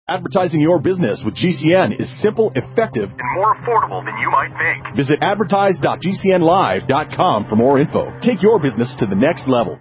Advertising your business with GCN is simple, effective, and more affordable than you might think. Visit advertise.gcnlive.com for more info. Take your business to the next level.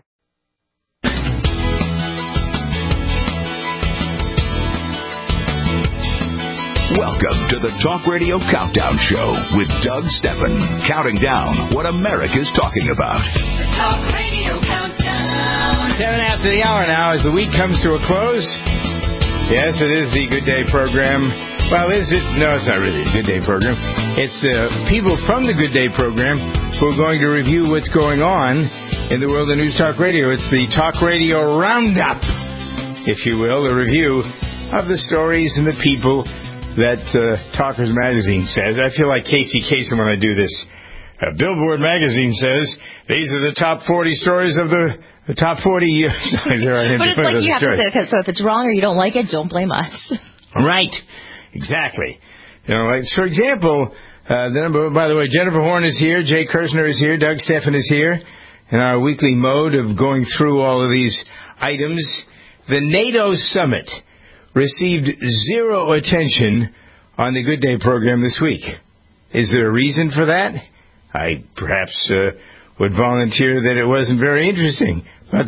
Welcome to the Talk Radio Countdown Show with Doug Steffen, counting down what America's talking about. The Talk Radio Countdown. 7 after the hour now as the week comes to a close. Yes, it is the Good Day program. Well, is it? No, it's not really a Good Day program. It's the people from the Good Day program who are going to review what's going on in the world of News Talk Radio. It's the Talk Radio Roundup, if you will, a review of the stories and the people that Talkers Magazine says. I feel like Casey Kasem when I do this. Billboard Magazine says these are the top 40 stories of the top 40 years. But it's like you have to say, okay, so if it's wrong or you don't like it, don't blame us. Right. Exactly. You know, like, for example, by the way, Jennifer Horn is here, Jay Kirshner is here, Doug Steffen is here, in our weekly mode of going through all of these items. The NATO summit received zero attention on the Good Day program this week. Is there a reason for that? I perhaps would volunteer that it wasn't very interesting, but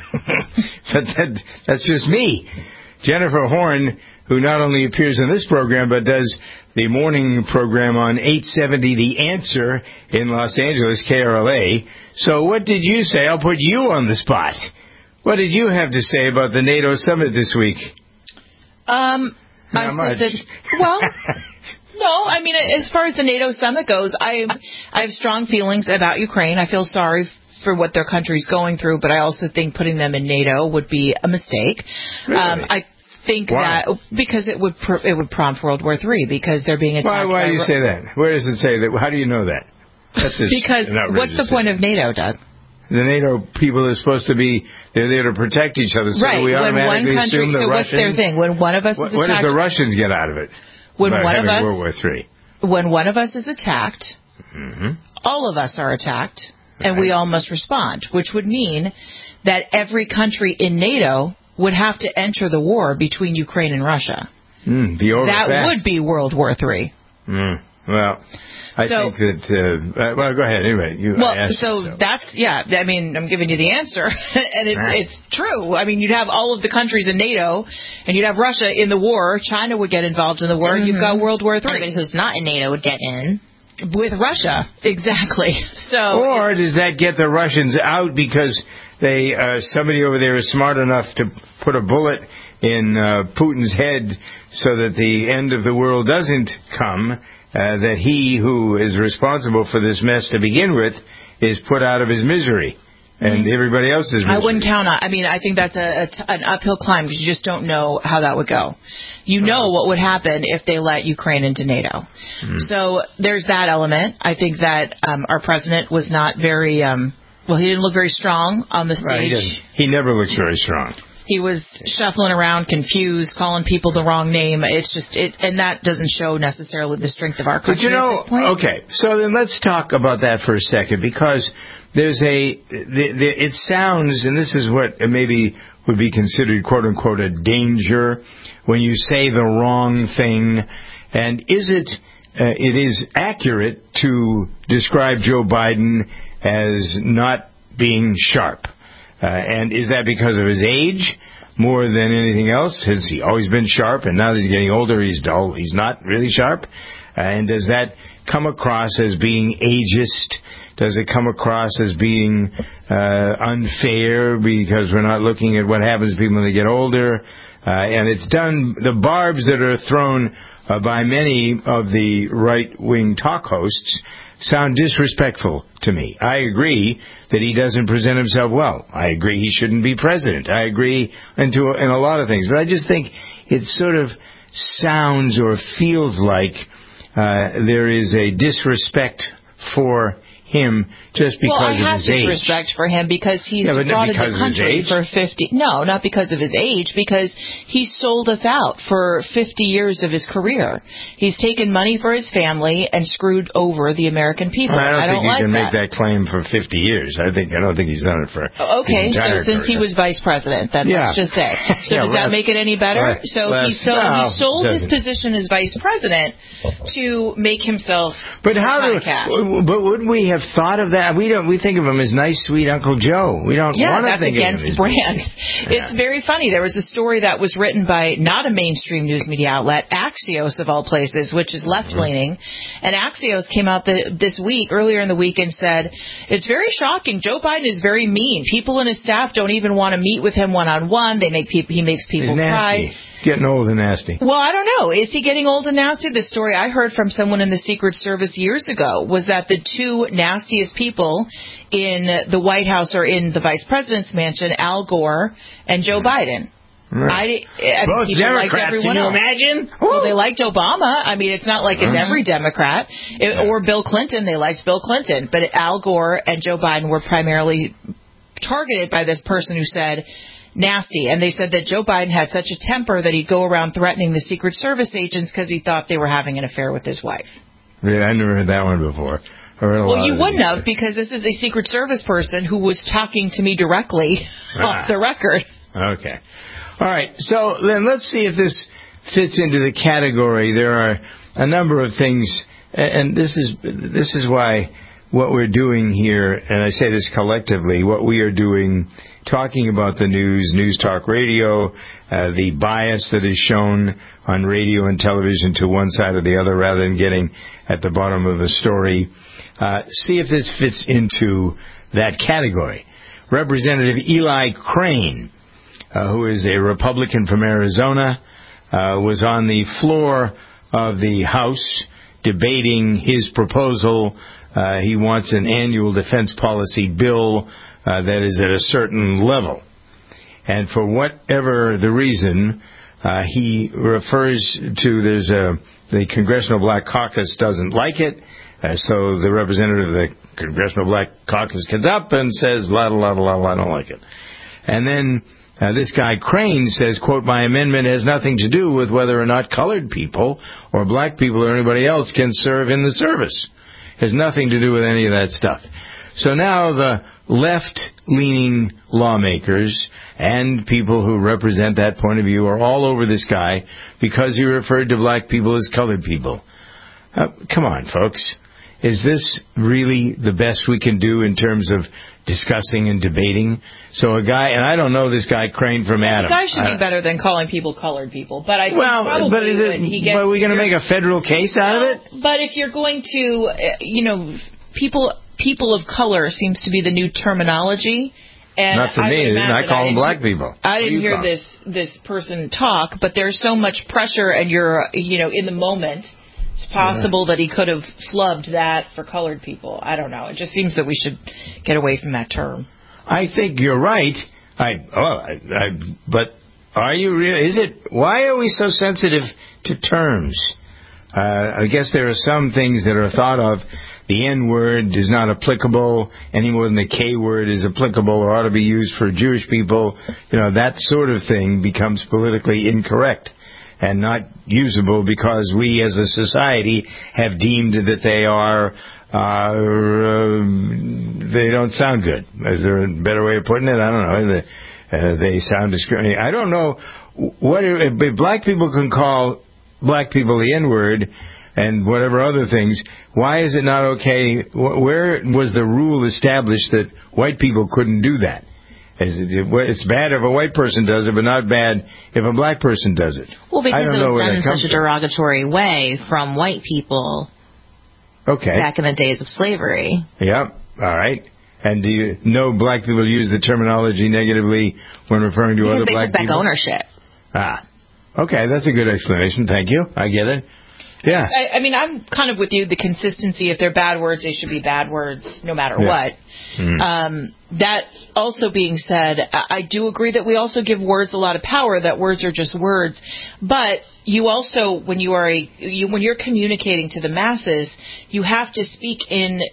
that's just me. Jennifer Horn, who not only appears in this program but does the morning program on 870 The Answer in Los Angeles, KRLA. So what did you say? I'll put you on the spot. What did you have to say about the NATO summit this week? No, I mean, as far as the NATO summit goes, I have strong feelings about Ukraine. I feel sorry for what their country's going through, but I also think putting them in NATO would be a mistake. Really? I think that because it would prompt World War III because they're being attacked. Why do you say that? Where does it say that? How do you know that? Because what's the point of NATO, Doug? The NATO people are supposed to be, they're there to protect each other. So right. we automatically assume the Russians. What's their thing? When one of us is attacked. What does the Russians get out of it? World War III. When one of us is attacked, all of us are attacked, and we all must respond, which would mean that every country in NATO would have to enter the war between Ukraine and Russia. That would be World War III. Well, I think that... well, go ahead. Anyway, I mean, I'm giving you the answer, and it's true. I mean, you'd have all of the countries in NATO, and you'd have Russia in the war. China would get involved in the war. You've got World War III. Anybody who's not in NATO would get in. With Russia, exactly. Or does that get the Russians out because somebody over there is smart enough to put a bullet in Putin's head so that the end of the world doesn't come? That he who is responsible for this mess to begin with is put out of his misery and everybody else's misery. I wouldn't count on. I mean, I think that's an uphill climb because you just don't know how that would go. You know what would happen if they let Ukraine into NATO. So there's that element. I think that our president was not very he didn't look very strong on the stage. Right, he never looks very strong. He was shuffling around, confused, calling people the wrong name. It's just and that doesn't show necessarily the strength of our country at this point. Okay, so then let's talk about that for a second because there's it sounds, and this is what maybe would be considered quote unquote a danger when you say the wrong thing. And it is accurate to describe Joe Biden as not being sharp. And is that because of his age more than anything else? Has he always been sharp, and now that he's getting older, he's dull? He's not really sharp? And does that come across as being ageist? Does it come across as being unfair because we're not looking at what happens to people when they get older? And it's done, the barbs that are thrown by many of the right-wing talk hosts sound disrespectful to me. I agree that he doesn't present himself well. I agree he shouldn't be president. I agree in a lot of things. But I just think it sort of sounds or feels like there is a disrespect for him just because of his age. Well, I have disrespect for him because he's defrauded the country for 50... No, not because of his age, because he sold us out for 50 years of his career. He's taken money for his family and screwed over the American people. I don't think you can make that claim for 50 years. I don't think he's done it for... Okay, so since he was vice president, then let's just say. So does that make it any better? He sold his position as vice president to make himself... But wouldn't we have thought of that? We think of him as nice, sweet Uncle Joe. We don't want to think of him as... against brand. It's very funny. There was a story that was written by not a mainstream news media outlet, Axios of all places, which is left-leaning. And Axios came out earlier in the week and said, it's very shocking. Joe Biden is very mean. People in his staff don't even want to meet with him one-on-one. He makes people cry. Getting old and nasty. Well, I don't know. Is he getting old and nasty? The story I heard from someone in the Secret Service years ago was that the two nastiest people in the White House or in the Vice President's mansion, Al Gore and Joe Biden. Right. Both Democrats, can you imagine? Well, they liked Obama. I mean, it's not like it's every Democrat. Or Bill Clinton. They liked Bill Clinton. But Al Gore and Joe Biden were primarily targeted by this person who said... nasty. And they said that Joe Biden had such a temper that he'd go around threatening the Secret Service agents because he thought they were having an affair with his wife. Yeah, I never heard that one before. Well, you wouldn't have, because this is a Secret Service person who was talking to me directly off the record. Okay. All right. So then let's see if this fits into the category. There are a number of things, and this is why what we're doing here, and I say this collectively, what we are doing, talking about the news talk radio, the bias that is shown on radio and television to one side or the other rather than getting at the bottom of a story. See if this fits into that category. Representative Eli Crane, who is a Republican from Arizona, was on the floor of the House debating his proposal. He wants an annual defense policy bill that is at a certain level. And for whatever the reason, he refers to the Congressional Black Caucus doesn't like it. So the representative of the Congressional Black Caucus gets up and says, la, la, la, la, I don't like it. And then this guy Crane says, quote, my amendment has nothing to do with whether or not colored people or black people or anybody else can serve in the service. It has nothing to do with any of that stuff. So now the left-leaning lawmakers and people who represent that point of view are all over this guy because he referred to black people as colored people. Come on, folks. Is this really the best we can do in terms of discussing and debating? So a guy, and I don't know this guy Crane from Adam. The guy should be better than calling people colored people. But I think but are we going to make a federal case out of it? But if you're going to, people of color seems to be the new terminology. And not for me. I call them black people. I didn't hear this person talk, but there's so much pressure, and you're in the moment. It's possible that he could have flubbed that for colored people. I don't know. It just seems that we should get away from that term. I think you're right. But are you really? Why are we so sensitive to terms? I guess there are some things that are thought of. The N word is not applicable any more than the K word is applicable or ought to be used for Jewish people. That sort of thing becomes politically incorrect and not usable because we as a society have deemed that they they don't sound good. Is there a better way of putting it? I don't know. They sound discriminating. I don't know if black people can call black people the N-word and whatever other things. Why is it not okay? Where was the rule established that white people couldn't do that? It's bad if a white person does it, but not bad if a black person does it. Well, because it was done in such a derogatory way from white people back in the days of slavery. Yep. All right. And do you know black people use the terminology negatively when referring to other black people? Because they took back ownership. Okay. That's a good explanation. Thank you. I get it. Yeah. I mean, I'm kind of with you. The consistency, if they're bad words, they should be bad words no matter what. That also being said, I do agree that we also give words a lot of power, that words are just words. But you also, when you're communicating to the masses, you have to speak in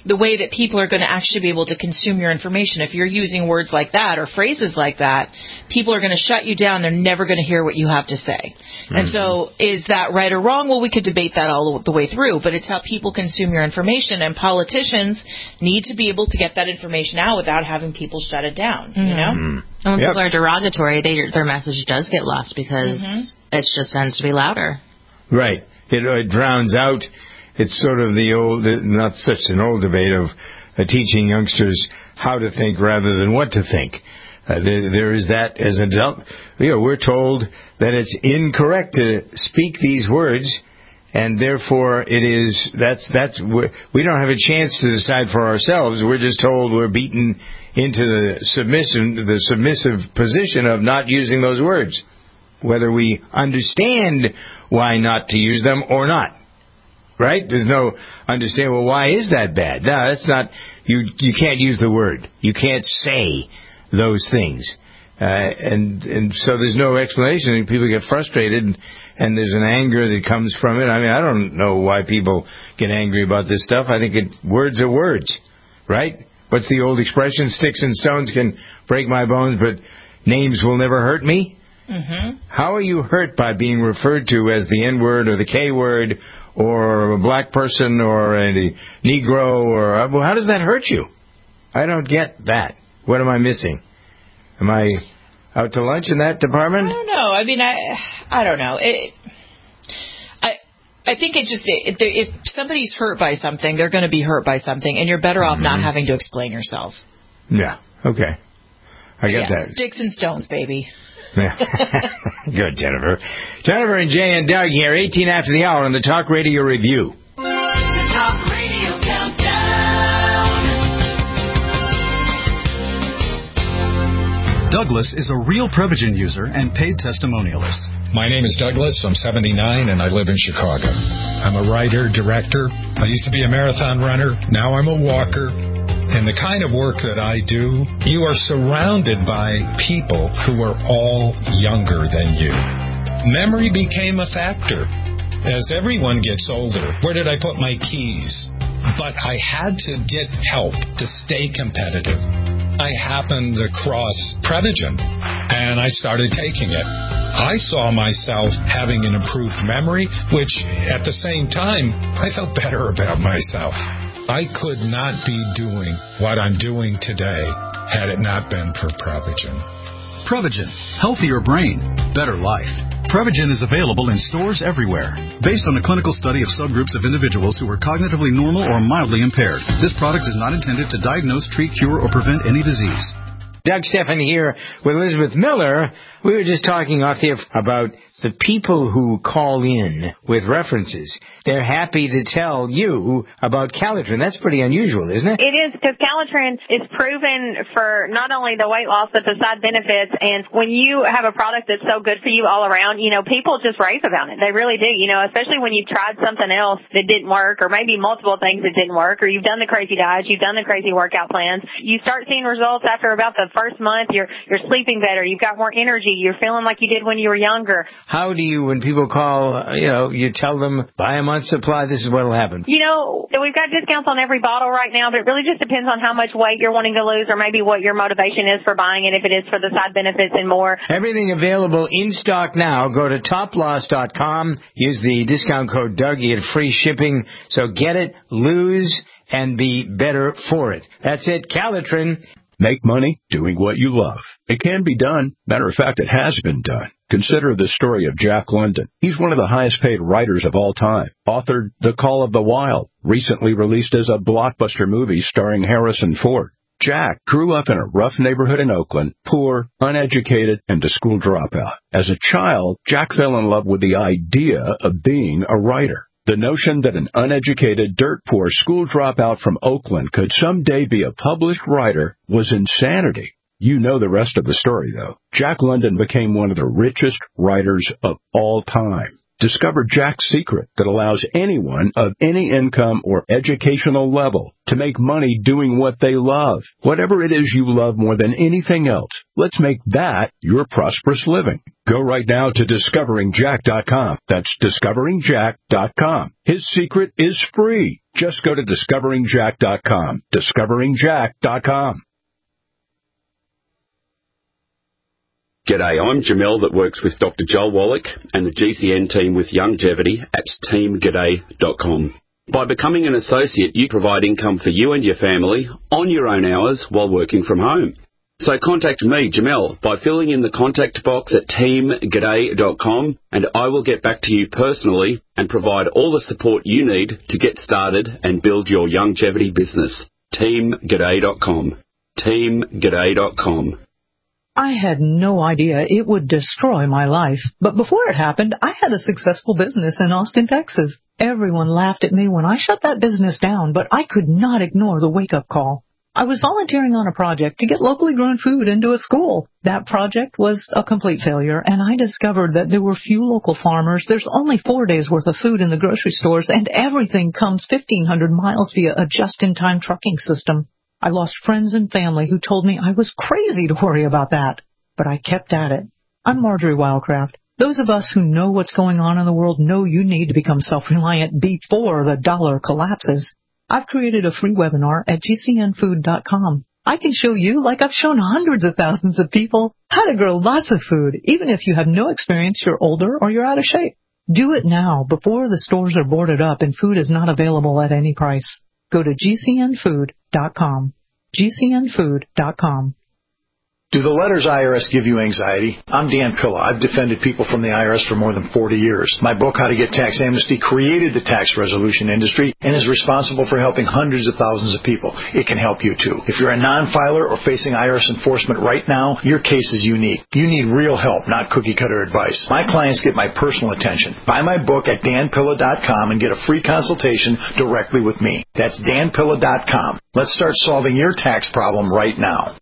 the way that people are going to actually be able to consume your information. If you're using words like that or phrases like that, people are going to shut you down. They're never going to hear what you have to say. Mm-hmm. And so is that right or wrong? Well, we could debate that all the way through, but it's how people consume your information, and politicians need to be able to get that information out without having people shut it down, you know? And when people are derogatory, their message does get lost because it just tends to be louder. Right. It drowns out. It's sort of the old, not such an old debate of teaching youngsters how to think rather than what to think. There is that as an adult. We're told that it's incorrect to speak these words, and therefore we don't have a chance to decide for ourselves. We're just told we're beaten into the submissive position of not using those words, whether we understand why not to use them or not. Right? There's no understand, well, why is that bad? No, that's not, you can't use the word. You can't say those things. And so there's no explanation, and people get frustrated, and there's an anger that comes from it. I mean, I don't know why people get angry about this stuff. I think words are words, right? What's the old expression? Sticks and stones can break my bones, but names will never hurt me? Mm-hmm. How are you hurt by being referred to as the N-word or the K-word or a black person or a Negro? Or how does that hurt you? I don't get that. What am I missing? Am I out to lunch in that department? I don't know. I mean, I don't know. I think if somebody's hurt by something, they're going to be hurt by something, and you're better off not having to explain yourself. Yeah. Okay. I get that. Sticks and stones, baby. Good, Jennifer. Jennifer and Jay and Doug here, 18 after the hour on the Talk Radio Review. The Talk Radio Countdown. Douglas is a real Prevagen user and paid testimonialist. My name is Douglas. I'm 79 and I live in Chicago. I'm a writer, director. I used to be a marathon runner. Now I'm a walker. And the kind of work that I do, you are surrounded by people who are all younger than you. Memory became a factor. As everyone gets older, where did I put my keys? But I had to get help to stay competitive. I happened across Prevagen, and I started taking it. I saw myself having an improved memory, which at the same time, I felt better about myself. I could not be doing what I'm doing today had it not been for Prevagen. Prevagen. Healthier brain. Better life. Prevagen is available in stores everywhere. Based on a clinical study of subgroups of individuals who are cognitively normal or mildly impaired, this product is not intended to diagnose, treat, cure, or prevent any disease. Doug Stephan here with Elizabeth Miller. We were just talking off here about the people who call in with references. They're happy to tell you about Calitrin. That's pretty unusual, isn't it? It is, because Calitrin is proven for not only the weight loss, but the side benefits. And when you have a product that's so good for you all around, people just rave about it. They really do, especially when you've tried something else that didn't work, or maybe multiple things that didn't work, or you've done the crazy diets, you've done the crazy workout plans. You start seeing results after about the first month. You're sleeping better. You've got more energy. You're feeling like you did when you were younger. How do you, when people call, you tell them, buy a month's supply, this is what will happen? We've got discounts on every bottle right now, but it really just depends on how much weight you're wanting to lose, or maybe what your motivation is for buying it, if it is for the side benefits and more. Everything available in stock now. Go to toploss.com. Use the discount code Doug. You get free shipping. So get it, lose, and be better for it. That's it. Calitrin. Make money doing what you love. It can be done. Matter of fact, it has been done. Consider the story of Jack London. He's one of the highest paid writers of all time. Authored The Call of the Wild, recently released as a blockbuster movie starring Harrison Ford. Jack grew up in a rough neighborhood in Oakland, poor, uneducated, and a school dropout. As a child, Jack fell in love with the idea of being a writer. The notion that an uneducated, dirt-poor school dropout from Oakland could someday be a published writer was insanity. You know the rest of the story, though. Jack London became one of the richest writers of all time. Discover Jack's secret that allows anyone of any income or educational level to make money doing what they love. Whatever it is you love more than anything else, let's make that your prosperous living. Go right now to discoveringjack.com. That's discoveringjack.com. His secret is free. Just go to discoveringjack.com. Discoveringjack.com. G'day, I'm Jamel that works with Dr. Joel Wallach and the GCN team with Longevity at teamg'day.com. By becoming an associate, you provide income for you and your family on your own hours while working from home. So contact me, Jamel, by filling in the contact box at teamg'day.com, and I will get back to you personally and provide all the support you need to get started and build your longevity business. teamg'day.com. teamg'day.com. I had no idea it would destroy my life. But before it happened, I had a successful business in Austin, Texas. Everyone laughed at me when I shut that business down, but I could not ignore the wake-up call. I was volunteering on a project to get locally grown food into a school. That project was a complete failure, and I discovered that there were few local farmers. There's only 4 days' worth of food in the grocery stores, and everything comes 1,500 miles via a just-in-time trucking system. I lost friends and family who told me I was crazy to worry about that. But I kept at it. I'm Marjorie Wildcraft. Those of us who know what's going on in the world know you need to become self-reliant before the dollar collapses. I've created a free webinar at gcnfood.com. I can show you, like I've shown hundreds of thousands of people, how to grow lots of food, even if you have no experience, you're older, or you're out of shape. Do it now, before the stores are boarded up and food is not available at any price. Go to gcnfood.com. gcnfood.com. Do the letters IRS give you anxiety? I'm Dan Pilla. I've defended people from the IRS for more than 40 years. My book, How to Get Tax Amnesty, created the tax resolution industry and is responsible for helping hundreds of thousands of people. It can help you, too. If you're a non-filer or facing IRS enforcement right now, your case is unique. You need real help, not cookie-cutter advice. My clients get my personal attention. Buy my book at danpilla.com and get a free consultation directly with me. That's danpilla.com. Let's start solving your tax problem right now.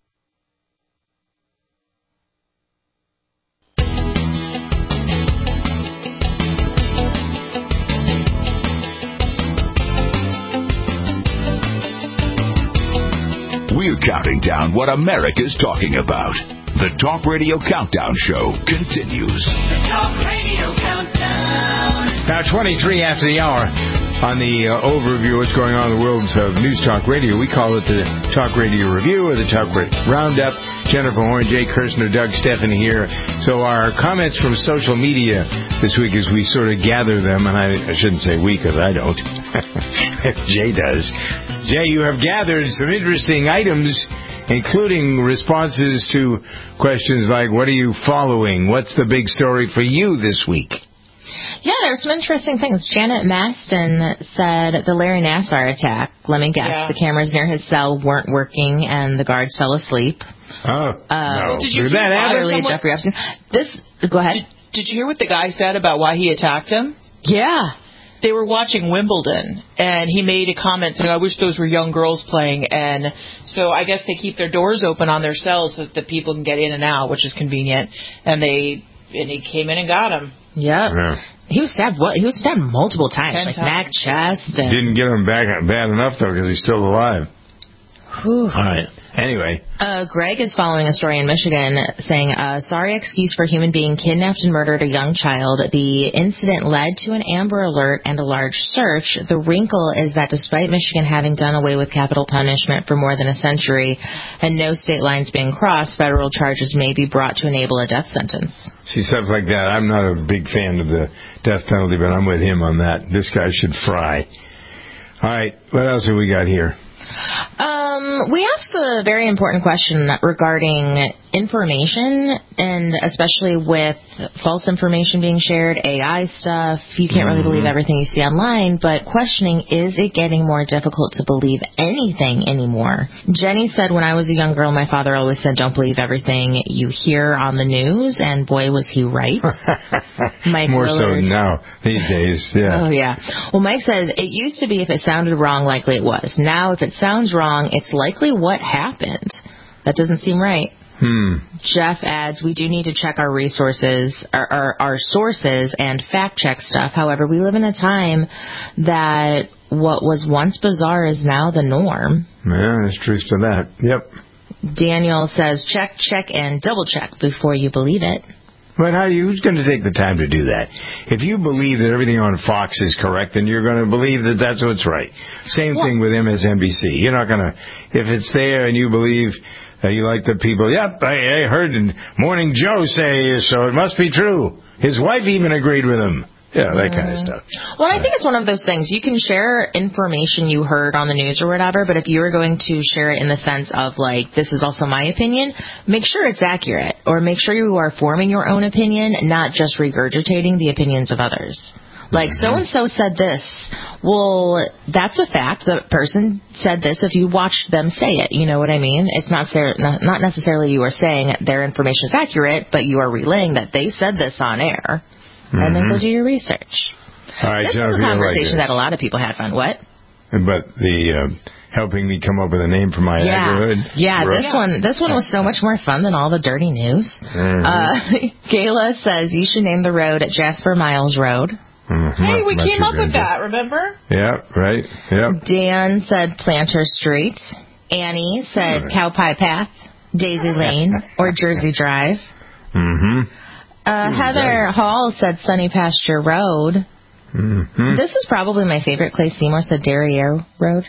We're counting down what America's talking about. The Talk Radio Countdown Show continues. The Talk Radio Countdown. Now, 23 after the hour. On the overview of what's going on in the world of News Talk Radio, we call it the Talk Radio Review or the Talk Radio Roundup. Jennifer Horn, Jay Kirshner, Doug Stephan here. So our comments from social media this week as we sort of gather them, and I shouldn't say we because I don't. Jay does. Jay, you have gathered some interesting items, including responses to questions like, what are you following? What's the big story for you this week? Yeah, there were some interesting things. Janet Maston said the Larry Nassar attack, let me guess, the cameras near his cell weren't working and the guards fell asleep. Oh, no. Did you hear Jeffrey Epstein. Go ahead. Did you hear what the guy said about why he attacked him? Yeah. They were watching Wimbledon, and he made a comment saying, I wish those were young girls playing. And so I guess they keep their doors open on their cells so that the people can get in and out, which is convenient. And he came in and got him. Yep. Yeah. He was stabbed. He was stabbed multiple times, 10 like times. neck, chest. And... Didn't get him back bad enough though, because he's still alive. Whew. All right. Anyway. Greg is following a story in Michigan saying, sorry excuse for human being kidnapped and murdered a young child. The incident led to an Amber Alert and a large search. The wrinkle is that despite Michigan having done away with capital punishment for more than a century and no state lines being crossed, federal charges may be brought to enable a death sentence. See, stuff like that. I'm not a big fan of the death penalty, but I'm with him on that. This guy should fry. All right. What else have we got here? We asked a very important question regarding information, and especially with false information being shared, AI stuff. You can't really believe everything you see online, but questioning, is it getting more difficult to believe anything anymore? Jenny said, when I was a young girl, my father always said, don't believe everything you hear on the news, and boy, was he right. Mike More Willard. so now, these days, yeah. Oh, yeah. Well, Mike said, it used to be if it sounded wrong, likely it was. Now, if it sounds wrong, it's likely what happened. That doesn't seem right. Jeff adds, we do need to check our resources, our sources, and fact-check stuff. However, we live in a time that what was once bizarre is now the norm. Yeah, there's truth to that. Yep. Daniel says, check, and double-check before you believe it. But who's going to take the time to do that? If you believe that everything on Fox is correct, then you're going to believe that that's what's right. Same thing with MSNBC. You're not going to, if it's there and you believe you like the people, yep, I heard Morning Joe say so, it must be true. His wife even agreed with him. Yeah, that kind of stuff. Well, I think it's one of those things. You can share information you heard on the news or whatever, but if you are going to share it in the sense of, like, this is also my opinion, make sure it's accurate. Or make sure you are forming your own opinion, not just regurgitating the opinions of others. Like, so-and-so said this. Well, that's a fact. The person said this if you watched them say it. You know what I mean? It's not necessarily you are saying their information is accurate, but you are relaying that they said this on air. And then go do your research. All right, this is a conversation that a lot of people had fun. What? But the helping me come up with a name for my neighborhood. Yeah, this one was so much more fun than all the dirty news. Gayla says you should name the road at Jasper Miles Road. Hey, we came up with that, remember? Yeah, right. Yep. Dan said Planter Street. Annie said Cow Pie Path, Daisy Lane, or Jersey Drive. Heather Hall said Sunny Pasture Road. This is probably my favorite. Clay Seymour said Derriere Road.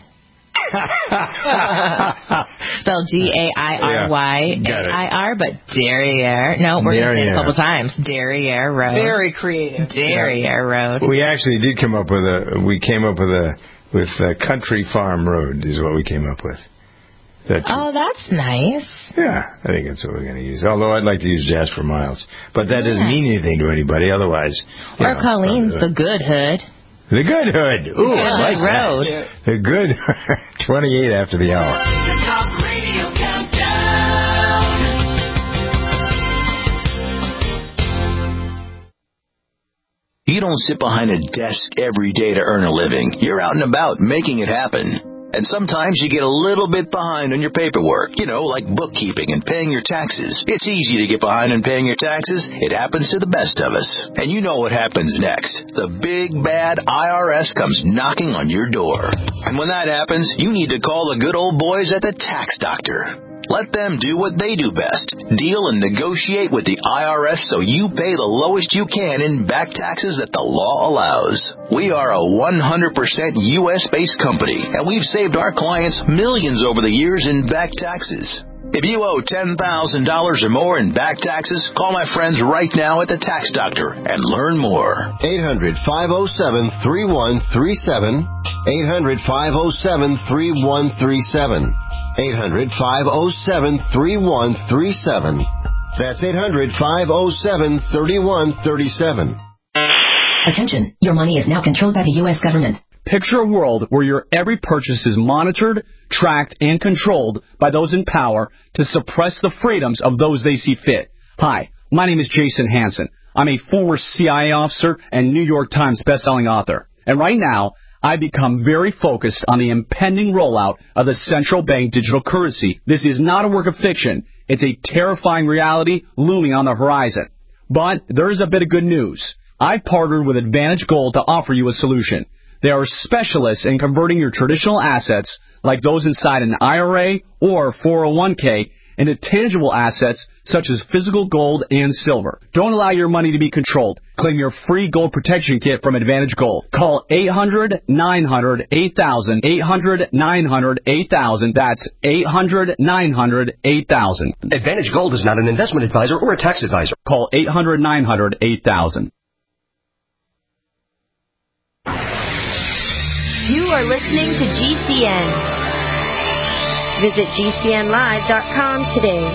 Spelled Dairyar, but Derriere. No, we're going to say it a couple times. Derriere Road. Very creative. Derriere Road. We actually did come up with Country Farm Road is what we came up with. That's nice. Yeah, I think that's what we're going to use. Although I'd like to use Jasper Miles. But that doesn't mean anything to anybody otherwise. Or Colleen's The Good Hood. The Good Hood. Ooh, I like Road. That. The Good 28 after the hour. The Talk Radio Countdown. You don't sit behind a desk every day to earn a living. You're out and about making it happen. And sometimes you get a little bit behind on your paperwork, like bookkeeping and paying your taxes. It's easy to get behind on paying your taxes. It happens to the best of us. And you know what happens next. The big, bad IRS comes knocking on your door. And when that happens, you need to call the good old boys at the Tax Doctor. Let them do what they do best. Deal and negotiate with the IRS so you pay the lowest you can in back taxes that the law allows. We are a 100% U.S.-based company, and we've saved our clients millions over the years in back taxes. If you owe $10,000 or more in back taxes, call my friends right now at the Tax Doctor and learn more. 800-507-3137. 800-507-3137. 800-507-3137. That's 800-507-3137. Attention, your money is now controlled by the U.S. government. Picture a world where your every purchase is monitored, tracked, and controlled by those in power to suppress the freedoms of those they see fit. Hi, my name is Jason Hansen. I'm a former CIA officer and New York Times bestselling author. And right now, I become very focused on the impending rollout of the central bank digital currency. This is not a work of fiction. It's a terrifying reality looming on the horizon. But there is a bit of good news. I've partnered with Advantage Gold to offer you a solution. They are specialists in converting your traditional assets, like those inside an IRA or 401k, into tangible assets such as physical gold and silver. Don't allow your money to be controlled. Claim your free gold protection kit from Advantage Gold. Call 800-900-8000, 800-900-8000. That's 800-900-8000. Advantage Gold is not an investment advisor or a tax advisor. Call 800-900-8000. You are listening to GCN. Visit GCNlive.com today.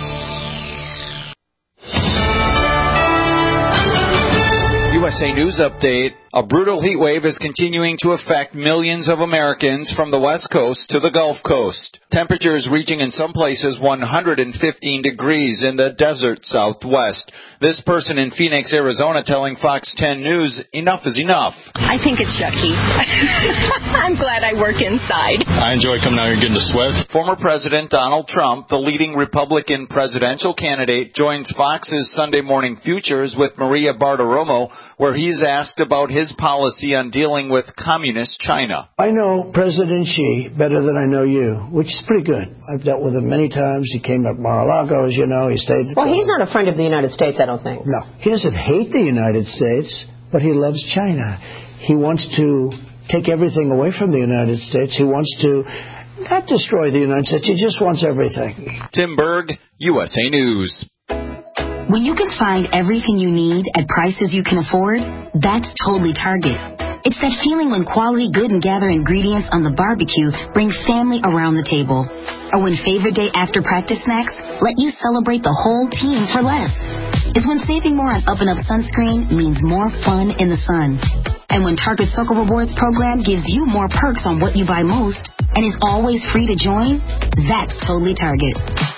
USA News Update. A brutal heat wave is continuing to affect millions of Americans from the West Coast to the Gulf Coast. Temperatures reaching in some places 115 degrees in the desert Southwest. This person in Phoenix, Arizona, telling Fox 10 News, enough is enough. I think it's yucky. I'm glad I work inside. I enjoy coming out here and getting to sweat. Former President Donald Trump, the leading Republican presidential candidate, joins Fox's Sunday Morning Futures with Maria Bartiromo, where he's asked about his his policy on dealing with communist China. I know President Xi better than I know you, which is pretty good. I've dealt with him many times. He came up Mar-a-Lago, as you know. He stayed. Well, he's not a friend of the United States, I don't think. No. He doesn't hate the United States, but he loves China. He wants to take everything away from the United States. He wants to not destroy the United States. He just wants everything. Tim Berg, USA News. When you can find everything you need at prices you can afford, that's totally Target. It's that feeling when quality Good and Gather ingredients on the barbecue bring family around the table. Or when favorite day after practice snacks let you celebrate the whole team for less. It's when saving more on Up and Up sunscreen means more fun in the sun. And when Target Circle Rewards program gives you more perks on what you buy most and is always free to join, that's totally Target.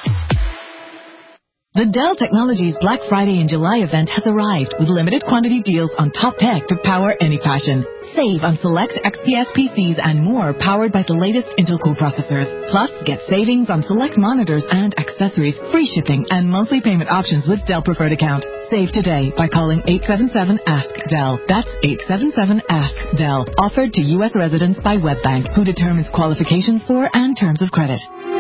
The Dell Technologies Black Friday in July event has arrived with limited quantity deals on top tech to power any passion. Save on select XPS PCs and more powered by the latest Intel Core processors. Plus, get savings on select monitors and accessories, free shipping, and monthly payment options with Dell Preferred Account. Save today by calling 877-ASK-DELL. That's 877-ASK-DELL. Offered to U.S. residents by WebBank, who determines qualifications for and terms of credit.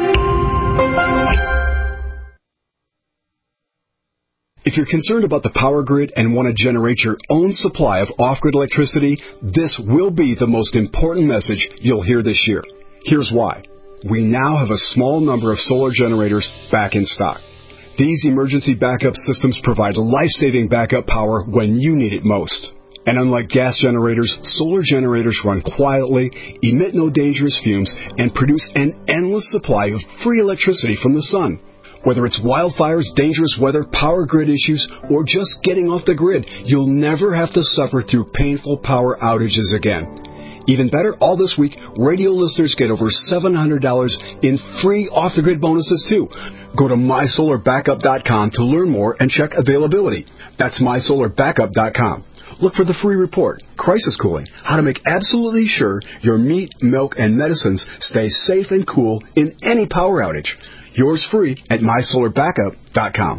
If you're concerned about the power grid and want to generate your own supply of off-grid electricity, this will be the most important message you'll hear this year. Here's why. We now have a small number of solar generators back in stock. These emergency backup systems provide life-saving backup power when you need it most. And unlike gas generators, solar generators run quietly, emit no dangerous fumes, and produce an endless supply of free electricity from the sun. Whether it's wildfires, dangerous weather, power grid issues, or just getting off the grid, you'll never have to suffer through painful power outages again. Even better, all this week, radio listeners get over $700 in free off-the-grid bonuses, too. Go to MySolarBackup.com to learn more and check availability. That's MySolarBackup.com. Look for the free report, Crisis Cooling, how to make absolutely sure your meat, milk, and medicines stay safe and cool in any power outage. Yours free at MySolarBackup.com.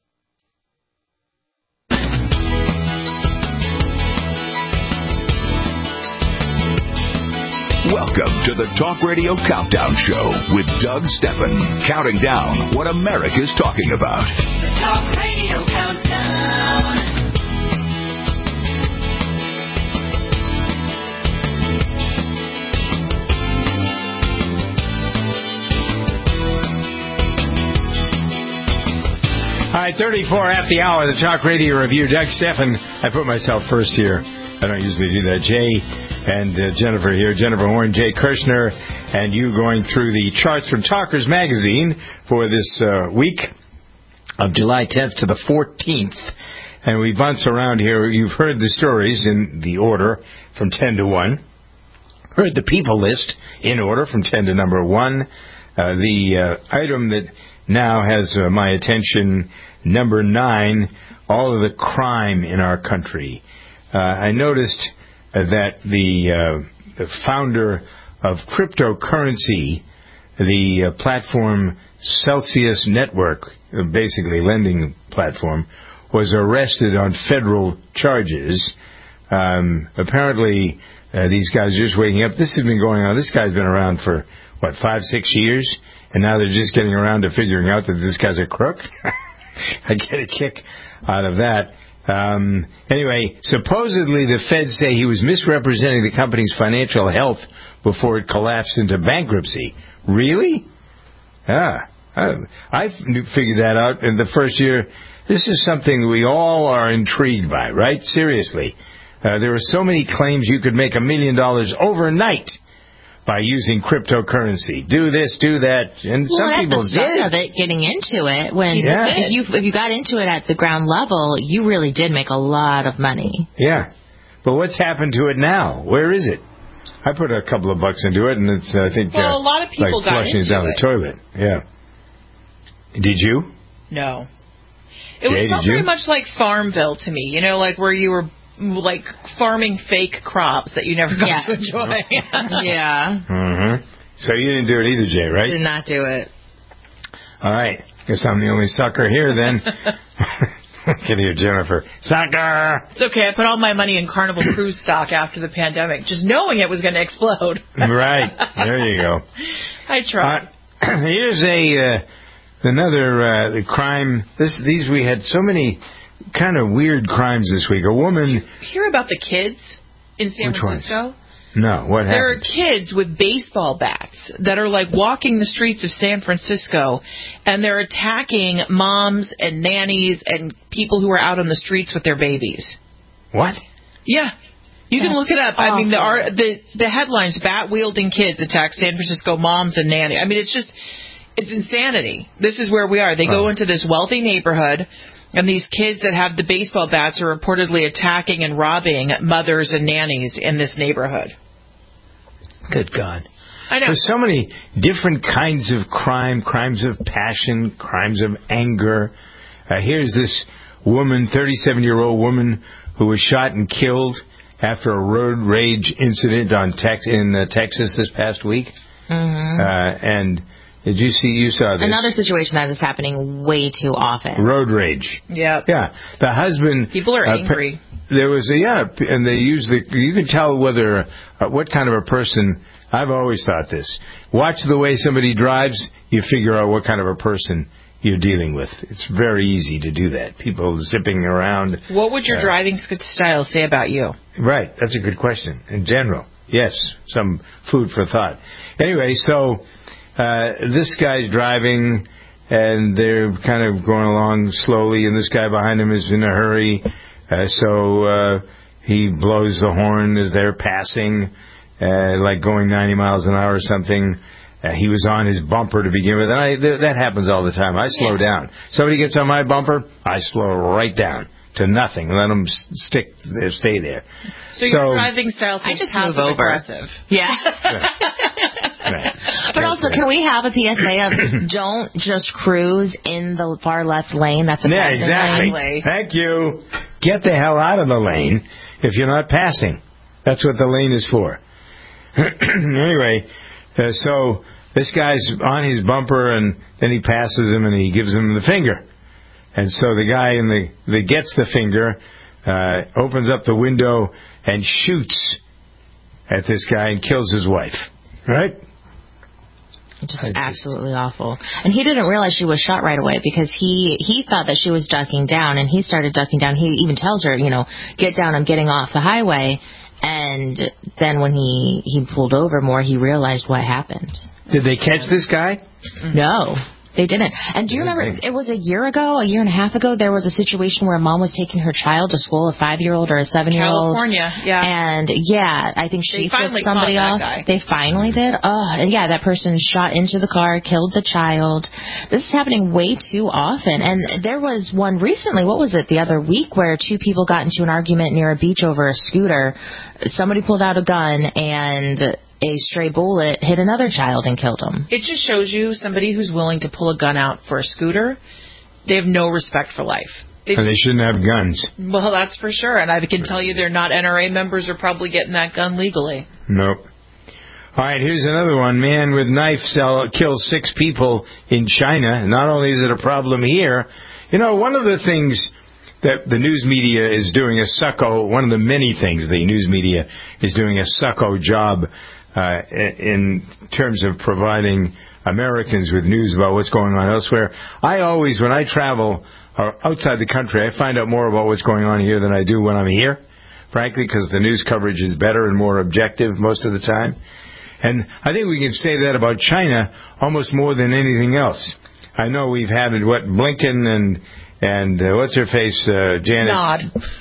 Welcome to the Talk Radio Countdown Show with Doug Steffen, counting down what America's talking about. The Talk Radio Countdown. All right, 34 after the hour, the Talk Radio Review. Doug Steffen. I put myself first here. I don't usually do that. Jay and Jennifer here. Jennifer Horn, Jay Kirshner, and you going through the charts from Talkers Magazine for this week of July 10th to the 14th. And we bounce around here. You've heard the stories in the order from 10 to 1. Heard the people list in order from 10 to number 1. The item that now has my attention, number 9, all of the crime in our country. I noticed that the founder of cryptocurrency, the platform Celsius Network, basically lending platform, was arrested on federal charges. Apparently, these guys are just waking up. This has been going on. This guy's been around for, 5-6 years? And now they're just getting around to figuring out that this guy's a crook. I get a kick out of that. Anyway, supposedly the feds say he was misrepresenting the company's financial health before it collapsed into bankruptcy. Really? I figured that out in the first year. This is something we all are intrigued by, right? Seriously. There are so many claims you could make $1 million overnight by using cryptocurrency. Do this, do that, and some people did. Well, at the start of it, getting into it, if you got into it at the ground level, you really did make a lot of money. Yeah. But what's happened to it now? Where is it? I put a couple of bucks into it, and it's, I think, a lot of people like flushing it down the toilet. Yeah. Did you? No. It was not very much like Farmville to me, like where you were like farming fake crops that you never got to enjoy. Yeah. Mm-hmm. So you didn't do it either, Jay, right? Did not do it. All right. Guess I'm the only sucker here then. Look at here, Jennifer. Soccer! It's okay. I put all my money in Carnival Cruise stock after the pandemic, just knowing it was going to explode. Right. There you go. I tried. Here's another crime. These we had so many kind of weird crimes this week. A woman. Did you hear about the kids in San Francisco? No, what happened? There are kids with baseball bats that are like walking the streets of San Francisco, and they're attacking moms and nannies and people who are out on the streets with their babies. What? Yeah. You can look it up. Awful. I mean, the headlines, bat-wielding kids attack San Francisco moms and nanny. I mean, it's insanity. This is where we are. They go into this wealthy neighborhood, and these kids that have the baseball bats are reportedly attacking and robbing mothers and nannies in this neighborhood. Good God. I know. There's so many different kinds of crime, crimes of passion, crimes of anger. Here's this woman, 37-year-old woman, who was shot and killed after a road rage incident in Texas this past week. Mm-hmm. And did you saw this? Another situation that is happening way too often. Road rage. Yep. Yeah. The husband. People are angry. There was and they use you can tell whether, what kind of a person, I've always thought this. Watch the way somebody drives, you figure out what kind of a person you're dealing with. It's very easy to do that. People zipping around. What would your driving style say about you? Right. That's a good question. In general, yes. Some food for thought. Anyway, so this guy's driving, and they're kind of going along slowly, and this guy behind him is in a hurry. So he blows the horn as they're passing, like going 90 miles an hour or something. He was on his bumper to begin with, and that happens all the time. I slow down. Somebody gets on my bumper, I slow right down to nothing. Let them stay there. So your driving style is move over. Aggressive. Yeah. Right. But also, can we have a PSA of don't just cruise in the far left lane? That's a passing exactly. lane. Thank you. Get the hell out of the lane if you're not passing. That's what the lane is for. Anyway, so this guy's on his bumper, and then he passes him, and he gives him the finger. And so the guy that gets the finger opens up the window and shoots at this guy and kills his wife. Right? Just absolutely awful. And he didn't realize she was shot right away because he thought that she was ducking down, and he started ducking down. He even tells her, get down, I'm getting off the highway. And then when he pulled over more, he realized what happened. Did they catch this guy? No. They didn't. And do you remember, it was a year and a half ago, there was a situation where a mom was taking her child to school, a 5-year-old or a 7-year-old. California, yeah. And, I think she flipped somebody off. Guy. They finally did. And that person shot into the car, killed the child. This is happening way too often. And there was one recently, what was it, the other week, where 2 people got into an argument near a beach over a scooter. Somebody pulled out a gun, and a stray bullet hit another child and killed him. It just shows you somebody who's willing to pull a gun out for a scooter, they have no respect for life. And they shouldn't have guns. Well, that's for sure. And I can tell you they're not NRA members are probably getting that gun legally. Nope. All right, here's another one. Man with knife kills 6 people in China. Not only is it a problem here, one of the things that the news media is doing one of the many things the news media is doing a sucko job in terms of providing Americans with news about what's going on elsewhere. I always, when I travel outside the country, I find out more about what's going on here than I do when I'm here, frankly, because the news coverage is better and more objective most of the time. And I think we can say that about China almost more than anything else. I know we've had Blinken and what's her face, Janet? Nod.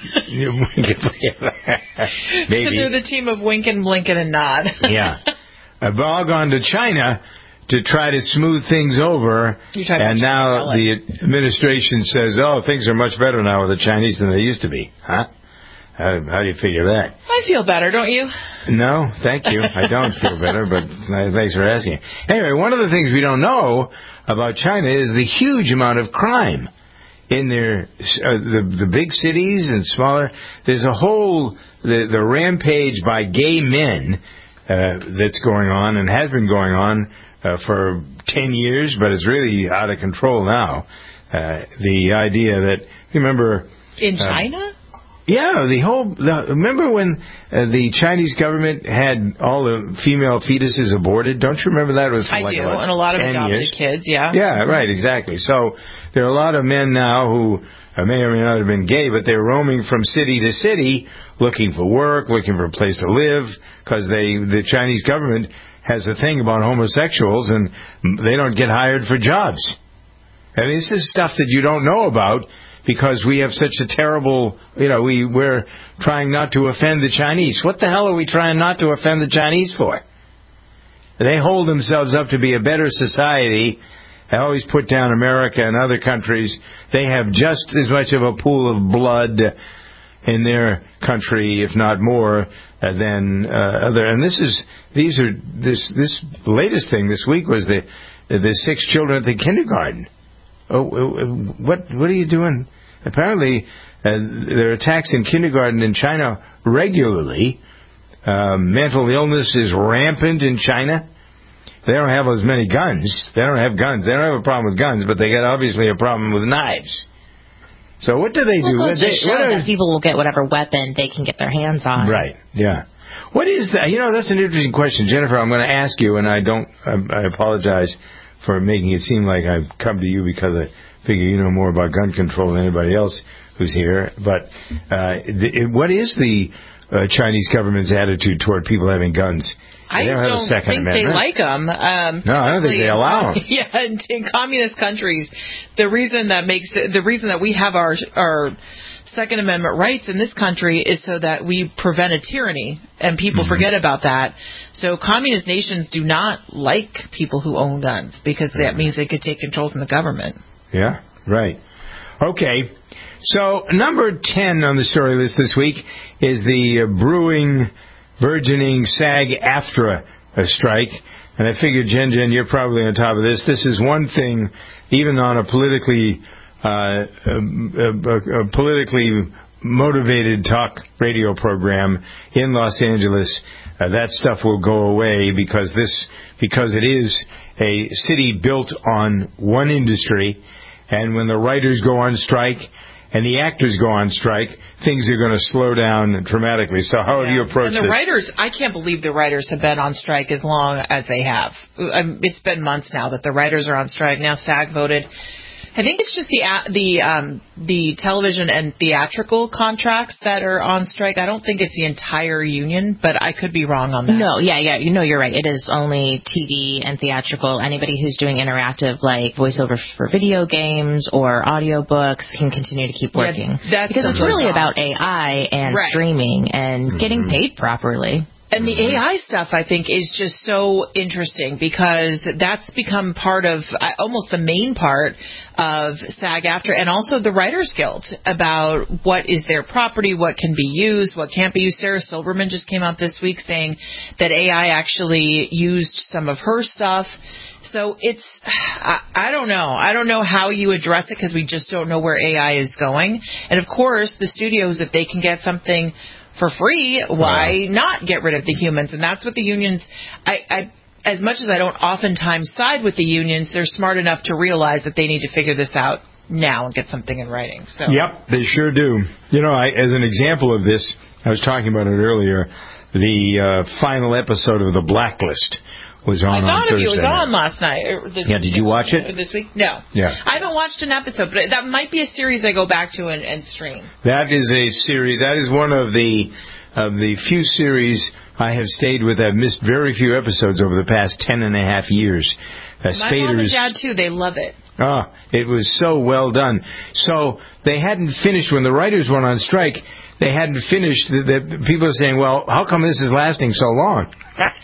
Maybe. They're the team of Winkin, Blinken, and Nod. Yeah. I've all gone to China to try to smooth things over, and now the administration says, things are much better now with the Chinese than they used to be. Huh? How do you figure that? I feel better, don't you? No, thank you. I don't feel better, but thanks for asking. Anyway, one of the things we don't know about China is the huge amount of crime in the big cities and smaller. There's a whole the rampage by gay men that's going on and has been going on for 10 years, but it's really out of control now. the idea that, remember... In China? Yeah, remember when the Chinese government had all the female fetuses aborted? Don't you remember that? It was for I do, and a lot of 10 adopted years. kids, yeah. Yeah, right, exactly. So there are a lot of men now who may or may not have been gay, but they're roaming from city to city looking for work, looking for a place to live, because the Chinese government has a thing about homosexuals, and they don't get hired for jobs. I mean, this is stuff that you don't know about because we have such a terrible, we're trying not to offend the Chinese. What the hell are we trying not to offend the Chinese for? They hold themselves up to be a better society. They always put down America and other countries. They have just as much of a pool of blood in their country, if not more, than other. And this latest thing this week was the 6 children at the kindergarten. What are you doing? Apparently, there are attacks in kindergarten in China regularly. Mental illness is rampant in China. They don't have as many guns. They don't have guns. They don't have a problem with guns, but they got obviously a problem with knives. So what do they do? Well, they show that people will get whatever weapon they can get their hands on. Right. Yeah. What is that? That's an interesting question, Jennifer. I'm going to ask you, and I apologize for making it seem like I've come to you because I figure you know more about gun control than anybody else who's here. But what is the Chinese government's attitude toward people having guns? I don't think they like them. No, I don't think they allow them. Yeah, in communist countries, the reason that we have our Second Amendment rights in this country is so that we prevent a tyranny, and people forget about that. So communist nations do not like people who own guns because that means they could take control from the government. Yeah, right. Okay. So number 10 on the story list this week is the burgeoning SAG-AFTRA strike. And I figured, Jen, you're probably on top of this. This is one thing, even on a politically motivated talk radio program in Los Angeles, that stuff will go away because it is a city built on one industry, and when the writers go on strike and the actors go on strike, things are going to slow down dramatically. So how have you approached this? And the writers, I can't believe the writers have been on strike as long as they have. It's been months now that the writers are on strike. Now SAG voted. I think it's just the television and theatrical contracts that are on strike. I don't think it's the entire union, but I could be wrong on that. No, yeah, you're right. It is only TV and theatrical. Anybody who's doing interactive, like voiceover for video games or audiobooks, can continue to keep working. Yeah, because it's really about AI and streaming and getting paid properly. And the AI stuff, I think, is just so interesting because that's become part of, almost the main part of SAG-AFTRA and also the Writers Guild about what is their property, what can be used, what can't be used. Sarah Silverman just came out this week saying that AI actually used some of her stuff. So it's, I don't know. I don't know how you address it because we just don't know where AI is going. And, of course, the studios, if they can get something for free, why not get rid of the humans? And that's what the unions, I as much as I don't oftentimes side with the unions, they're smart enough to realize that they need to figure this out now and get something in writing. So. Yep, they sure do. As an example of this, I was talking about it earlier, the final episode of The Blacklist was on Thursday. I thought of you. It was on last night. Did you watch it? This week? No. Yeah. I haven't watched an episode, but that might be a series I go back to and stream. That is a series. That is one of the few series I have stayed with. I've missed very few episodes over the past 10.5 years. My mom and dad, too, they love it. It was so well done. So they hadn't finished when the writers went on strike. They hadn't finished. The people are saying, "Well, how come this is lasting so long?"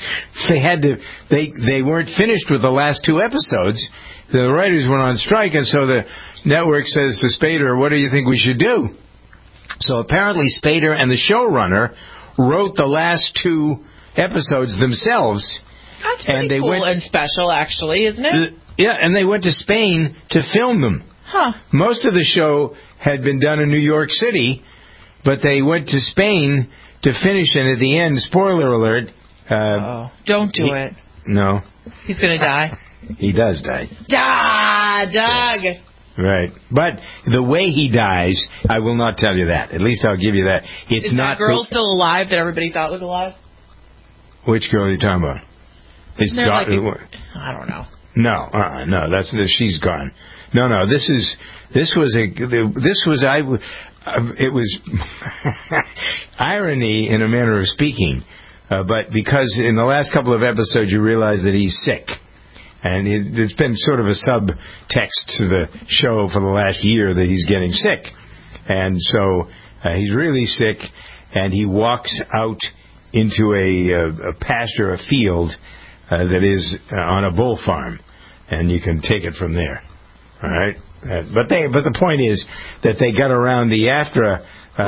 They weren't finished with the last 2 episodes. The writers went on strike, and so the network says to Spader, "What do you think we should do?" So apparently Spader and the showrunner wrote the last 2 episodes themselves. That's pretty cool and special, actually, isn't it? Yeah, and they went to Spain to film them. Huh. Most of the show had been done in New York City, but they went to Spain to finish, and at the end, spoiler alert. Don't do it. No. He's going to die. He does die. Doug! Right. But the way he dies, I will not tell you that. At least I'll give you that. It's Is not that girl still alive that everybody thought was alive? Which girl are you talking about? His Isn't there like daughter. I don't know. No, she's gone. No, it was irony in a manner of speaking, but because in the last couple of episodes you realize that he's sick, and it's been sort of a subtext to the show for the last year that he's getting sick, and so he's really sick, and he walks out into a pasture, a field that is on a bull farm, and you can take it from there. All right. But the point is that they got around the AFTRA.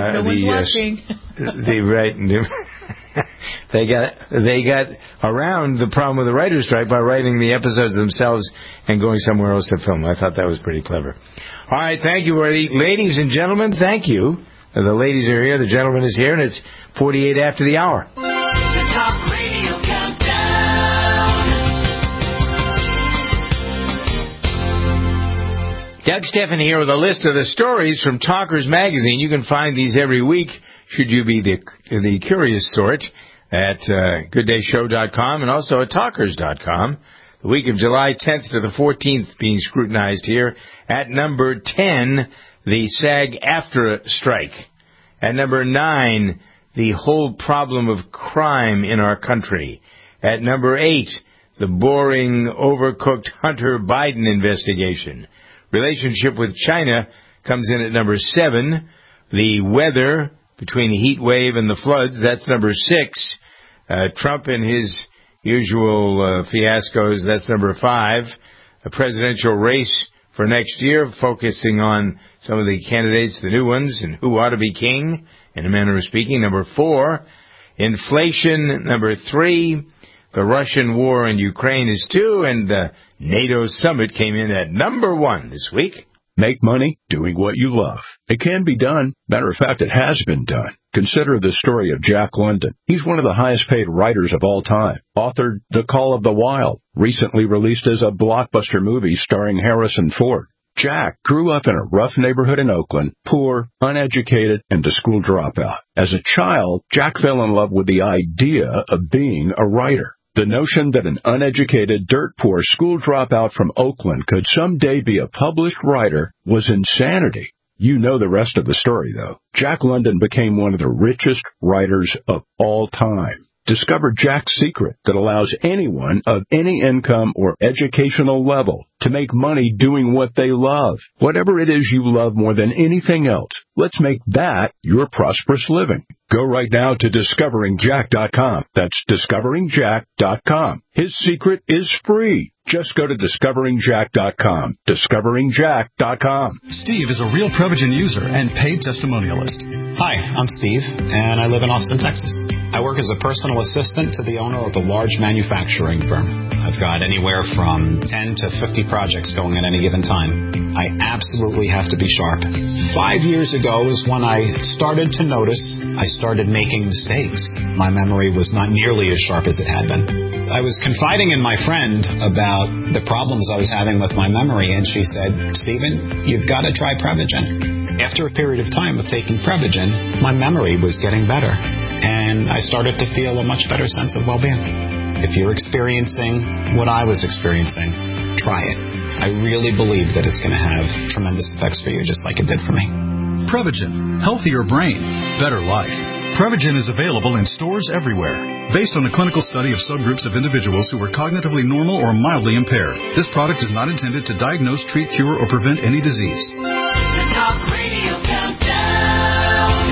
They got around the problem with the writer's strike by writing the episodes themselves and going somewhere else to film. I thought that was pretty clever. All right, thank you, ladies and gentlemen. Thank you. The ladies are here, the gentleman is here, and it's 48 after the hour. The Talk Radio Countdown. Doug Steffen here with a list of the stories from Talkers Magazine. You can find these every week, should you be the curious sort, at GoodDayShow.com and also at Talkers.com. The week of July 10th to the 14th being scrutinized here. At number 10, the SAG-AFTRA strike. At number 9, the whole problem of crime in our country. At number 8, the boring, overcooked Hunter Biden investigation. Relationship with China comes in at number 7. The weather, between the heat wave and the floods, that's number 6. Trump and his usual fiascos, that's number 5. A presidential race for next year, focusing on some of the candidates, the new ones, and who ought to be king, in a manner of speaking. Number 4. Inflation, number 3. The Russian war in Ukraine is 2, and the NATO summit came in at number 1 this week. Make money doing what you love. It can be done. Matter of fact, it has been done. Consider the story of Jack London. He's one of the highest paid writers of all time. Authored The Call of the Wild, recently released as a blockbuster movie starring Harrison Ford. Jack grew up in a rough neighborhood in Oakland, poor, uneducated, and a school dropout. As a child, Jack fell in love with the idea of being a writer. The notion that an uneducated, dirt-poor school dropout from Oakland could someday be a published writer was insanity. You know the rest of the story, though. Jack London became one of the richest writers of all time. Discover Jack's secret that allows anyone of any income or educational level to make money doing what they love. Whatever it is you love more than anything else, let's make that your prosperous living. Go right now to DiscoveringJack.com. That's DiscoveringJack.com. His secret is free. Just go to DiscoveringJack.com. DiscoveringJack.com. Steve is a real Prevagen user and paid testimonialist. Hi, I'm Steve, and I live in Austin, Texas. I work as a personal assistant to the owner of a large manufacturing firm. I've got anywhere from 10 to 50 projects going at any given time. I absolutely have to be sharp. 5 years ago is when I started to notice I started making mistakes. My memory was not nearly as sharp as it had been. I was confiding in my friend about the problems I was having with my memory, and she said, Stephen, you've got to try Prevagen. After a period of time of taking Prevagen, my memory was getting better, and I started to feel a much better sense of well-being. If you're experiencing what I was experiencing, try it. I really believe that it's going to have tremendous effects for you, just like it did for me. Prevagen. Healthier brain. Better life. Prevagen is available in stores everywhere. Based on a clinical study of subgroups of individuals who were cognitively normal or mildly impaired, this product is not intended to diagnose, treat, cure, or prevent any disease. The Talk Radio Countdown.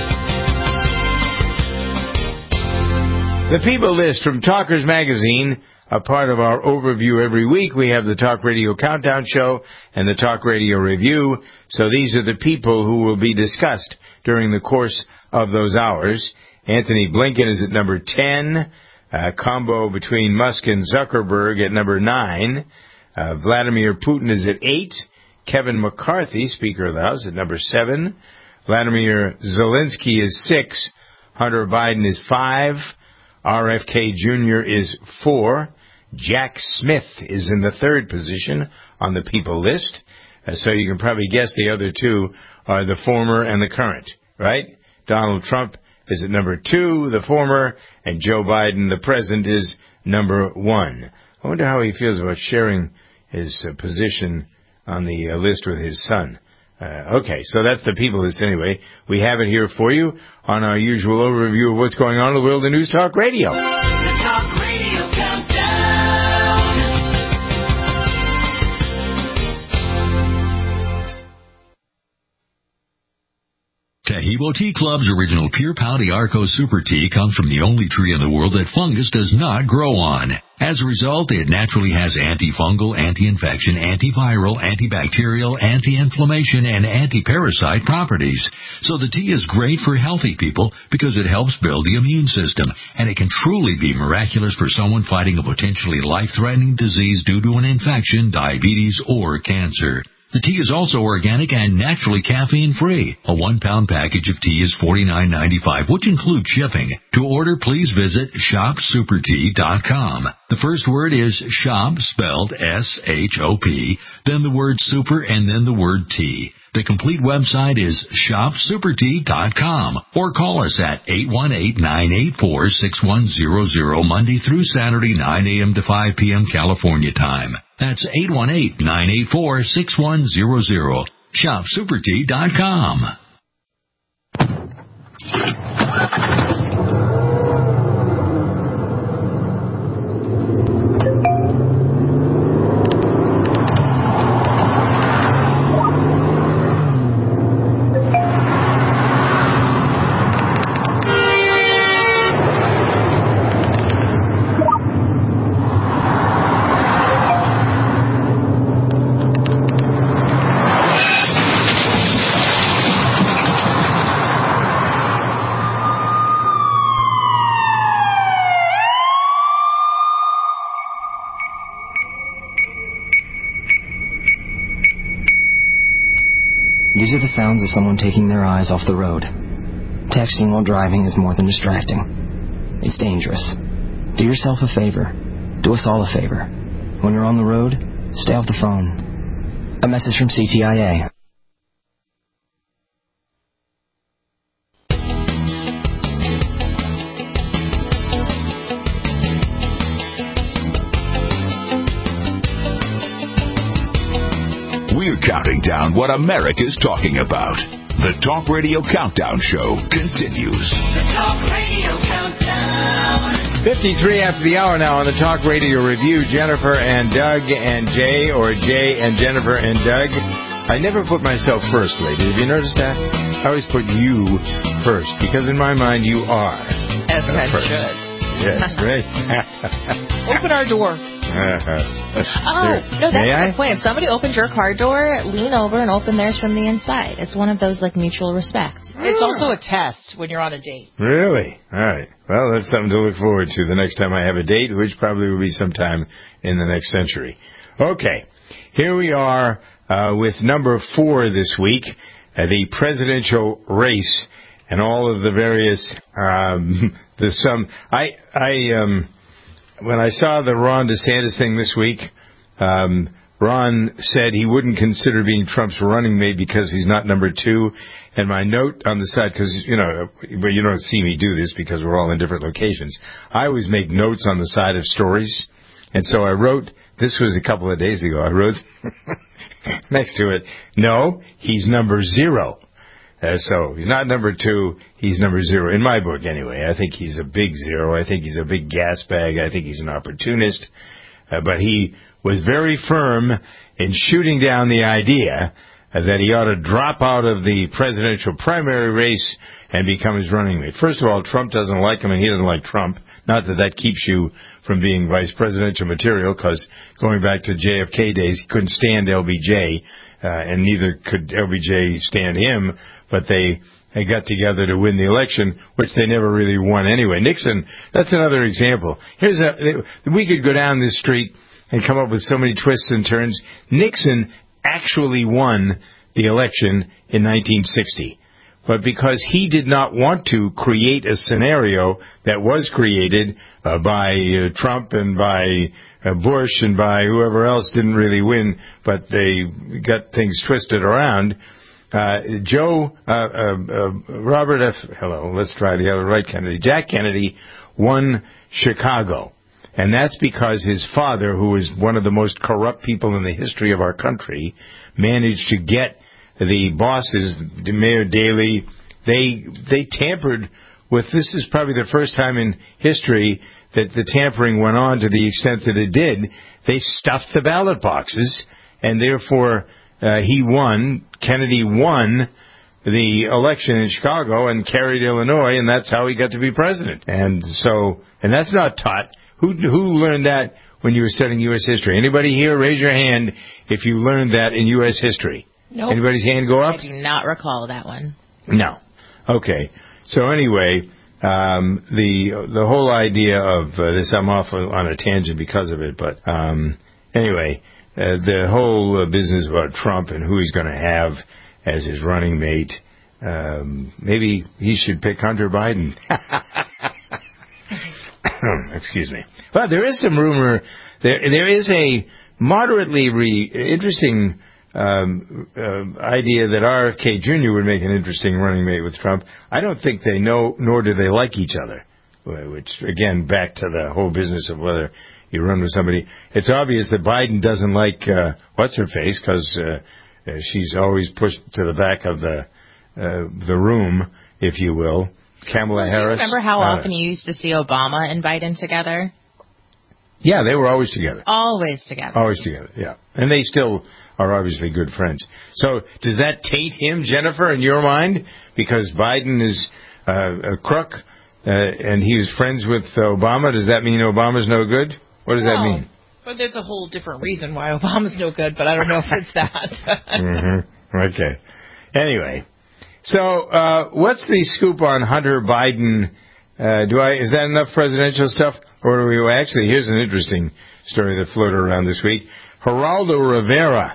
The People List from Talkers Magazine, a part of our overview every week. We have the Talk Radio Countdown Show and the Talk Radio Review. So these are the people who will be discussed during the course of those hours. Anthony Blinken is at number 10. Combo between Musk and Zuckerberg at number 9. Vladimir Putin is at 8. Kevin McCarthy, Speaker of the House, at number 7. Vladimir Zelensky is 6. Hunter Biden is 5. RFK Jr. is 4. Jack Smith is in the 3rd position on the People List. So you can probably guess the other two are the former and the current, right? Donald Trump is at number 2, the former, and Joe Biden, the present, is number 1. I wonder how he feels about sharing his position on the list with his son. Okay, so that's the people list anyway. We have it here for you on our usual overview of what's going on in the world of News Talk Radio. The Talk Radio Countdown. Tahibo Tea Club's original Pure Pau de Arco Super Tea comes from the only tree in the world that fungus does not grow on. As a result, it naturally has antifungal, anti-infection, antiviral, antibacterial, anti-inflammation, and anti-parasite properties. So the tea is great for healthy people because it helps build the immune system, and it can truly be miraculous for someone fighting a potentially life-threatening disease due to an infection, diabetes, or cancer. The tea is also organic and naturally caffeine-free. A 1-pound package of tea is $49.95, which includes shipping. To order, please visit shopsupertea.com. The first word is shop, spelled S-H-O-P, then the word super, and then the word tea. The complete website is shopsupertea.com, or call us at 818-984-6100 Monday through Saturday, 9 a.m. to 5 p.m. California time. That's 818-984-6100. shopsupertea.com. These are the sounds of someone taking their eyes off the road. Texting while driving is more than distracting. It's dangerous. Do yourself a favor. Do us all a favor. When you're on the road, stay off the phone. A message from CTIA. We're counting down what America's talking about. The Talk Radio Countdown Show continues. The Talk Radio Countdown. 53 after the hour now on the Talk Radio Review. Jennifer and Doug and Jay, or Jay and Jennifer and Doug. I never put myself first, lady. Have you noticed that? I always put you first, because in my mind you are. As men first. should. Yes, great. Open our door. No, that's a good point. If somebody opens your car door, lean over and open theirs from the inside. It's one of those, like, mutual respect. It's also a test when you're on a date. Really? All right. Well, that's something to look forward to the next time I have a date, which probably will be sometime in the next century. Okay. Here we are with number 4 this week, the presidential race and all of the various when I saw the Ron DeSantis thing this week, Ron said he wouldn't consider being Trump's running mate because he's not number 2. And my note on the side, because, but you don't see me do this because we're all in different locations. I always make notes on the side of stories. And so I wrote, this was a couple of days ago, I wrote next to it, no, he's number 0. So he's not number 2, he's number 0. In my book, anyway. I think he's a big 0. I think he's a big gas bag. I think he's an opportunist. But he was very firm in shooting down the idea that he ought to drop out of the presidential primary race and become his running mate. First of all, Trump doesn't like him and he doesn't like Trump. Not that that keeps you from being vice presidential material, because going back to JFK days, he couldn't stand LBJ, and neither could LBJ stand him. But they got together to win the election, which they never really won anyway. Nixon, that's another example. We could go down this street and come up with so many twists and turns. Nixon actually won the election in 1960. but because he did not want to create a scenario that was created by Trump and by Bush and by whoever else didn't really win, but they got things twisted around. Jack Kennedy won Chicago. And that's because his father, who was one of the most corrupt people in the history of our country, managed to get the bosses, Mayor Daley, they tampered with, this is probably the first time in history that the tampering went on to the extent that it did. They stuffed the ballot boxes, and therefore Kennedy won the election in Chicago and carried Illinois, and that's how he got to be president. And that's not taught. Who learned that when you were studying U.S. history? Anybody here, raise your hand if you learned that in U.S. history. Nope. Anybody's hand go up? I do not recall that one. No. Okay. So anyway, the whole idea of this, I'm off on a tangent because of it, but anyway, the whole business about Trump and who he's going to have as his running mate, maybe he should pick Hunter Biden. Excuse me. Well, there is some rumor. There is a moderately interesting idea that RFK Jr. would make an interesting running mate with Trump. I don't think they know, nor do they like each other. Which, again, back to the whole business of whether you run with somebody. It's obvious that Biden doesn't like what's-her-face because she's always pushed to the back of the room, if you will. Kamala Harris. Do you remember how often you used to see Obama and Biden together? Yeah, they were always together. Always together. Always together, yeah. And they still are obviously good friends. So does that taint him, Jennifer, in your mind? Because Biden is a crook and he was friends with Obama. Does that mean Obama's no good? What does that mean? But there's a whole different reason why Obama's no good, but I don't know if it's that. Okay. Anyway. So, what's the scoop on Hunter Biden? Is that enough presidential stuff? Or do we, actually, here's an interesting story that floated around this week. Geraldo Rivera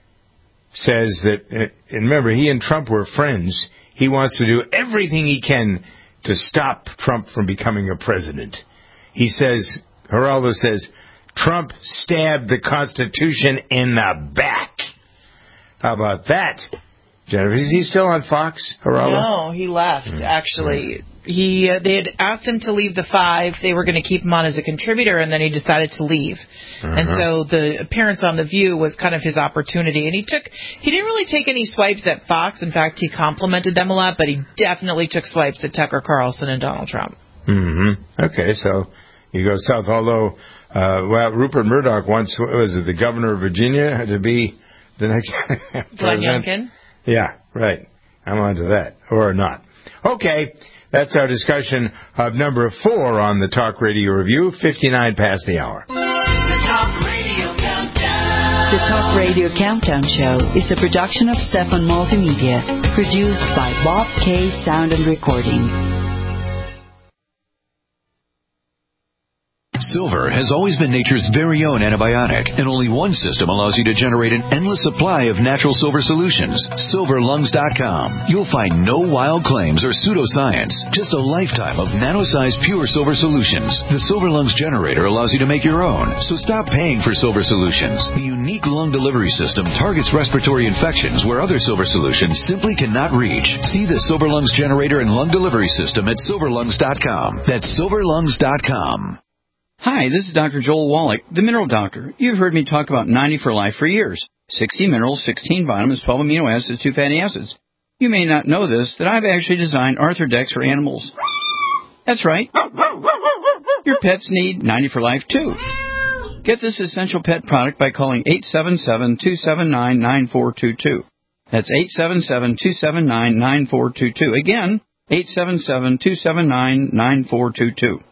says that, and remember, he and Trump were friends. He wants to do everything he can to stop Trump from becoming a president. Geraldo says, Trump stabbed the Constitution in the back. How about that? Jennifer, is he still on Fox, Geraldo? No, he left, actually. They had asked him to leave the 5. They were going to keep him on as a contributor, and then he decided to leave. And so the appearance on The View was kind of his opportunity. And he didn't really take any swipes at Fox. In fact, he complimented them a lot, but he definitely took swipes at Tucker Carlson and Donald Trump. Okay, so you go south. Although, Rupert Murdoch wants, the governor of Virginia to be the next president. Youngkin? Yeah, right. I'm on to that. Or not. Okay, that's our discussion of number 4 on the Talk Radio Review, 59 past the hour. The Talk Radio Countdown. The Talk Radio Countdown Show is a production of Stefan Multimedia, produced by Bob K. Sound and Recording. Silver has always been nature's very own antibiotic, and only one system allows you to generate an endless supply of natural silver solutions. SilverLungs.com. You'll find no wild claims or pseudoscience, just a lifetime of nano-sized pure silver solutions. The Silver Lungs generator allows you to make your own, so stop paying for silver solutions. The unique lung delivery system targets respiratory infections where other silver solutions simply cannot reach. See the Silver Lungs generator and lung delivery system at SilverLungs.com. That's SilverLungs.com. Hi, this is Dr. Joel Wallach, the Mineral Doctor. You've heard me talk about 90 for Life for years. 60 minerals, 16 vitamins, 12 amino acids, 2 fatty acids. You may not know this, that I've actually designed Arthrodex for animals. That's right. Your pets need 90 for Life, too. Get this essential pet product by calling 877-279-9422. That's 877-279-9422. Again, 877-279-9422.